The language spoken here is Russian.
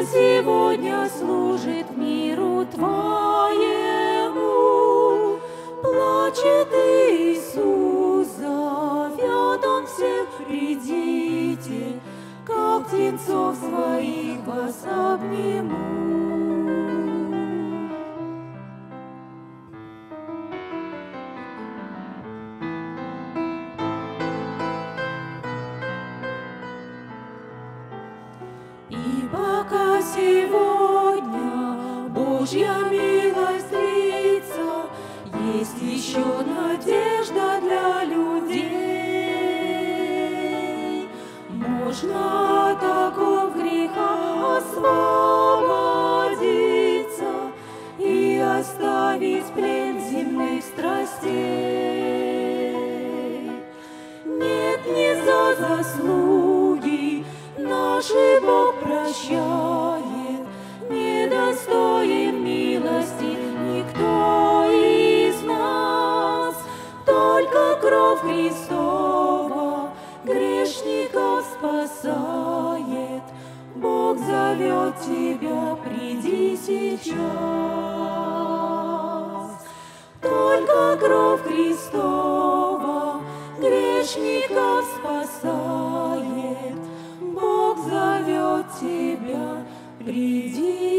сегодня служит миру Твоему. Плачет Иисус, зовет Он всех, придите, как птенцов своих вас обниму. И пока сегодня Божья милость длится, есть еще надежда для людей. Можно от оков греха освободиться и оставить плен земных страстей. Нет, не за заслуги наши Бог прощает, недостоин милости никто из нас. Только кровь Христова грешников спасает. Бог зовет тебя, приди сейчас. Только кровь Христова грешников спасает. Бог зовет тебя, приди.